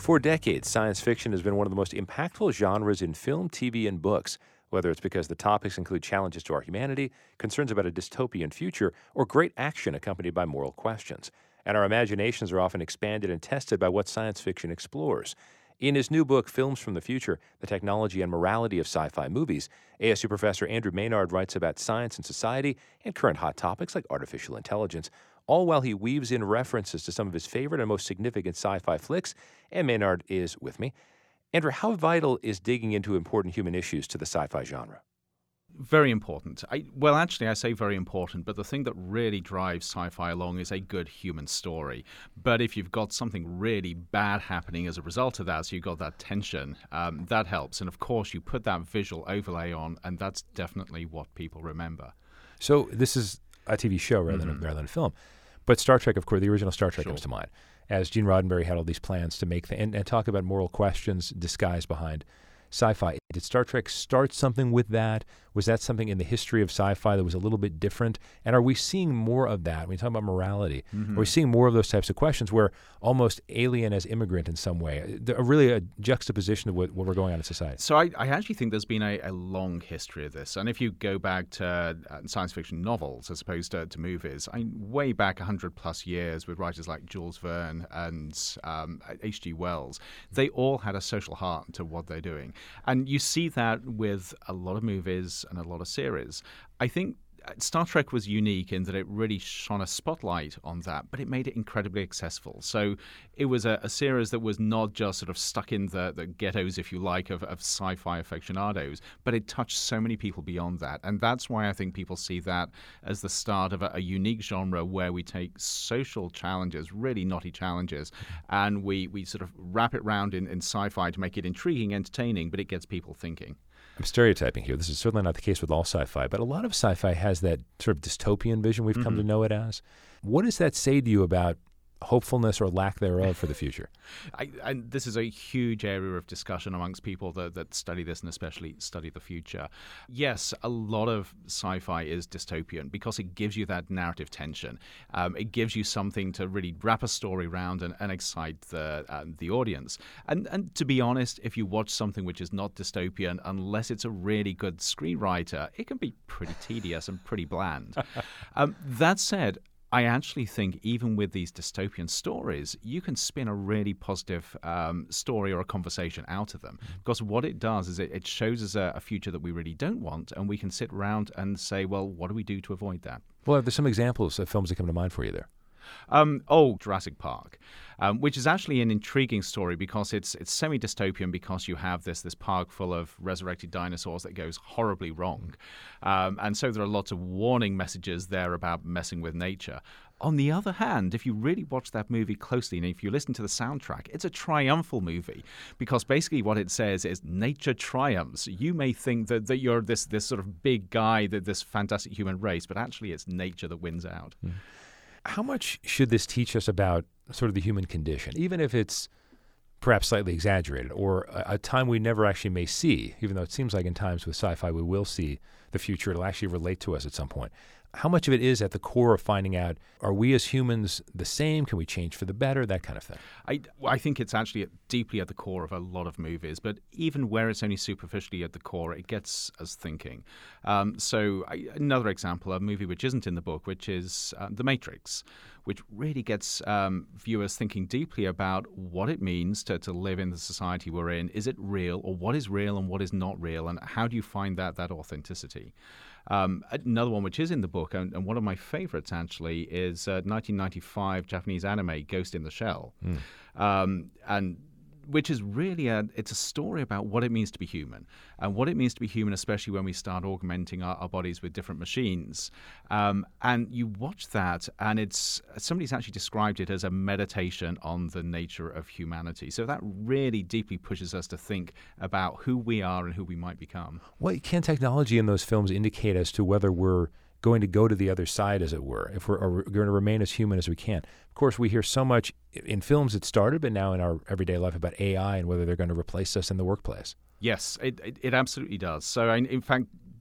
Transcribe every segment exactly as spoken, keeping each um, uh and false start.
For decades, science fiction has been one of the most impactful genres in film, T V, and books, whether it's because the topics include challenges to our humanity, concerns about a dystopian future, or great action accompanied by moral questions. And our imaginations are often expanded and tested by what science fiction explores. In his new book, Films from the Future, The Technology and Morality of Sci-Fi Movies, A S U professor Andrew Maynard writes about science and society and current hot topics like artificial intelligence, all while he weaves in references to some of his favorite and most significant sci-fi flicks. And Maynard is with me. Andrew, how vital is digging into important human issues to the sci-fi genre? Very important. I, well, actually, I say very important, but the thing that really drives sci-fi along is a good human story. But if you've got something really bad happening as a result of that, so you've got that tension, um, that helps. And of course, you put that visual overlay on, and that's definitely what people remember. So this is a T V show rather than, Mm-hmm. rather than a film. But Star Trek, of course, the original Star Trek Sure. comes to mind, as Gene Roddenberry had all these plans to make the, and, and talk about moral questions disguised behind sci-fi. Did Star Trek start something with that? Was that something in the history of sci-fi that was a little bit different? And are we seeing more of that? When you talk about morality, Mm-hmm. are we seeing more of those types of questions where almost alien as immigrant in some way? They're really a juxtaposition of what, what we're going on in society. So I, I actually think there's been a, a long history of this. And if you go back to uh, science fiction novels as opposed to, to movies, I mean, way back one hundred plus years with writers like Jules Verne and um, H G Wells, they all had a social heart to what they're doing. And you see that with a lot of movies and a lot of series. I think Star Trek was unique in that it really shone a spotlight on that, but it made it incredibly accessible. So it was a, a series that was not just sort of stuck in the, the ghettos, if you like, of, of sci-fi aficionados, but it touched so many people beyond that. And that's why I think people see that as the start of a, a unique genre where we take social challenges, really knotty challenges, and we, we sort of wrap it round in, in sci-fi to make it intriguing, entertaining, but it gets people thinking. I'm stereotyping here. This is certainly not the case with all sci-fi, but a lot of sci-fi has that sort of dystopian vision we've come Mm-hmm. to know it as. What does that say to you about hopefulness or lack thereof for the future? I, and this is a huge area of discussion amongst people that, that study this and especially study the future. Yes, a lot of sci-fi is dystopian because it gives you that narrative tension. Um, it gives you something to really wrap a story around and, and excite the uh, the audience. And and to be honest, if you watch something which is not dystopian, unless it's a really good screenwriter, it can be pretty tedious and pretty bland. um, that said, I actually think even with these dystopian stories, you can spin a really positive um, story or a conversation out of them. Because what it does is it, it shows us a, a future that we really don't want, and we can sit around and say, well, what do we do to avoid that? Well, there's some examples of films that come to mind for you there. Um, oh, Jurassic Park, um, which is actually an intriguing story because it's it's semi-dystopian because you have this this park full of resurrected dinosaurs that goes horribly wrong. Um, and so there are lots of warning messages there about messing with nature. On the other hand, if you really watch that movie closely and if you listen to the soundtrack, it's a triumphal movie because basically what it says is nature triumphs. You may think that, that you're this this sort of big guy, that this fantastic human race, but actually it's nature that wins out. Mm. How much should this teach us about sort of the human condition, even if it's perhaps slightly exaggerated or a, a time we never actually may see, even though it seems like in times with sci-fi we will see the future, it'll actually relate to us at some point. How much of it is at the core of finding out, are we as humans the same? Can we change for the better? That kind of thing. I, I think it's actually deeply at the core of a lot of movies, but even where it's only superficially at the core, it gets us thinking. Um, so I, another example, a movie which isn't in the book, which is uh, The Matrix, which really gets um, viewers thinking deeply about what it means to, to live in the society we're in. Is it real, or what is real and what is not real, and how do you find that that authenticity? Um, another one which is in the book, and, and one of my favorites actually, is uh, nineteen ninety-five Japanese anime Ghost in the Shell, mm. um, and which is really a it's a story about what it means to be human and what it means to be human, especially when we start augmenting our, our bodies with different machines. Um, and you watch that, and it's somebody's actually described it as a meditation on the nature of humanity. So that really deeply pushes us to think about who we are and who we might become. What can technology in those films indicate as to whether we're going to go to the other side, as it were, if we're, we're going to remain as human as we can? Of course, we hear so much in films it started, but now in our everyday life about A I and whether they're going to replace us in the workplace. Yes, it, it, it absolutely does. So, in fact,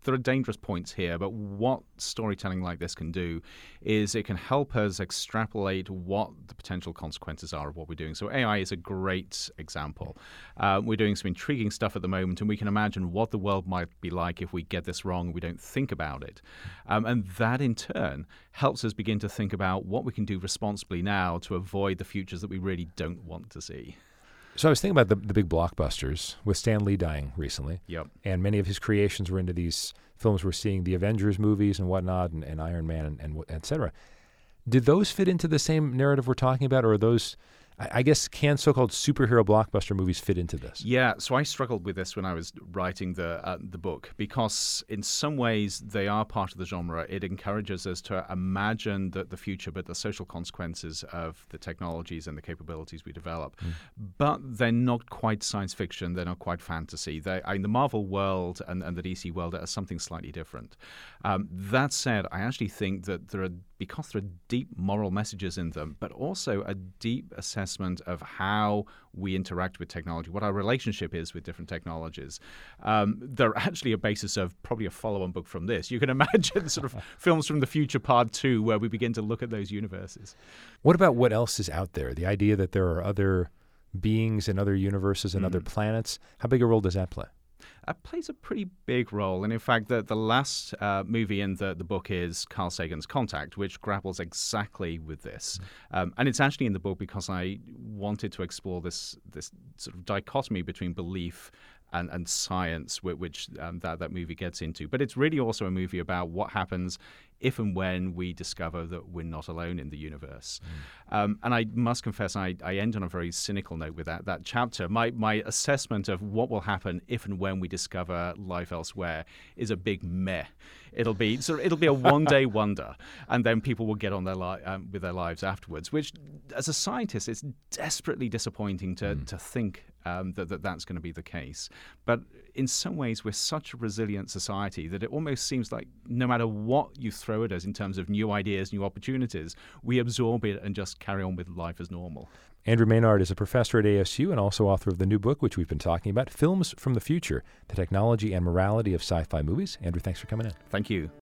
there are dangerous points here, but what storytelling like this can do is it can help us extrapolate what the potential consequences are of what we're doing. So A I is a great example. Uh, we're doing some intriguing stuff at the moment, and we can imagine what the world might be like if we get this wrong and we don't think about it. Um, and that, in turn, helps us begin to think about what we can do responsibly now to avoid the futures that we really don't want to see. So I was thinking about the, the big blockbusters with Stan Lee dying recently. Yep. And many of his creations were into these films we're seeing, the Avengers movies and whatnot, and, and Iron Man, and, and et cetera. Did those fit into the same narrative we're talking about, or are those, I, I guess, can so-called superhero blockbuster movies fit into this? Yeah, so I struggled with this when I was writing the uh, the book, because in some ways they are part of the genre. It encourages us to imagine the, the future, but the social consequences of the technologies and the capabilities we develop. Mm. But they're not quite science fiction. They're not quite fantasy. They, I mean, the Marvel world and, and the D C world are something slightly different. Um, that said, I actually think that there are, because there are deep moral messages in them, but also a deep assessment of how we interact with technology, what our relationship is with different technologies. Um, they're actually a basis of probably a follow-on book from this. You can imagine sort of films from the future part two, where we begin to look at those universes. What about what else is out there? The idea that there are other beings and other universes and mm. other planets. How big a role does that play? That plays a pretty big role. And in fact, the, the last uh, movie in the, the book is Carl Sagan's Contact, which grapples exactly with this. Mm. Um, and it's actually in the book because I wanted to explore this this sort of dichotomy between belief and, and science, which um, that, that movie gets into. But it's really also a movie about what happens if and when we discover that we're not alone in the universe. Mm. Um, and I must confess, I, I end on a very cynical note with that that chapter. My my assessment of what will happen if and when we discover life elsewhere is a big meh. It'll be so it'll be a one-day wonder, and then people will get on their li- um, with their lives afterwards. Which, as a scientist, it's desperately disappointing to mm. to think um, that, that that's going to be the case. But in some ways, we're such a resilient society that it almost seems like no matter what you throw at us in terms of new ideas, new opportunities, we absorb it and just carry on with life as normal. Andrew Maynard is a professor at A S U and also author of the new book, which we've been talking about, Films from the Future, The Technology and Morality of Sci-Fi Movies. Andrew, thanks for coming in. Thank you.